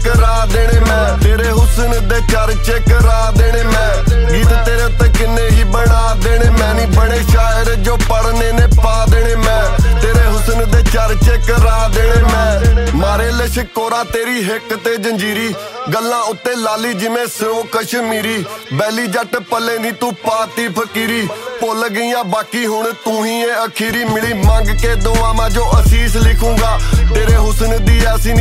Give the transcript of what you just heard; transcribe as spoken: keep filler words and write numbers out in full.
ਕਰਾ ਦੇਣੇ ਮੈਂ, ਤੇਰੇ ਹੁਸਨ ਦੇ ਚਰਚੇ ਕਰਾ ਦੇਣੇ ਮੈਂ, ਗੀਤ ਤੇਰੇ ਉੱਤੇ ਕਿੰਨੇ ਹੀ ਬਣਾ ਦੇਣੇ ਮੈਂ, ਨਹੀਂ ਬਣੇ ਸ਼ਾਇਰ ਜੋ ਪੜਨੇ ਨੇ ਪਾ ਦੇਣੇ ਮੈਂ, ਤੇਰੇ ਹੁਸਨ ਦੇ ਚਰਚੇ ਕਰਾ ਦੇਣੇ ਮੈਂ। ਮਾਰੇ ਲਿਸ਼ਕੋਰਾ ਤੇਰੀ ਹਿੱਕ ਤੇ ਜੰਜੀਰੀ, ਗੱਲਾਂ ਉੱਤੇ ਲਾਲੀ ਜਿਵੇਂ ਸਿਓ ਕਸ਼ਮੀਰੀ, ਬੈਲੀ ਜੱਟ ਪੱਲੇ ਨੀ ਤੂੰ ਪਾਤੀ ਫਕੀਰੀ, ਭੁੱਲ ਗਈਆਂ ਬਾਕੀ ਹੁਣ ਤੂੰ ਹੀ ਏ ਅਖੀਰੀ, ਮਿਲੀ ਮੰਗ ਕੇ ਦੁਆਵਾਂ ਜੋ ਅਸੀਸ ਲਿਖੂੰਗਾ, ਤੇਰੇ ਹੁਸਨ ਦੀ ਐਸੀ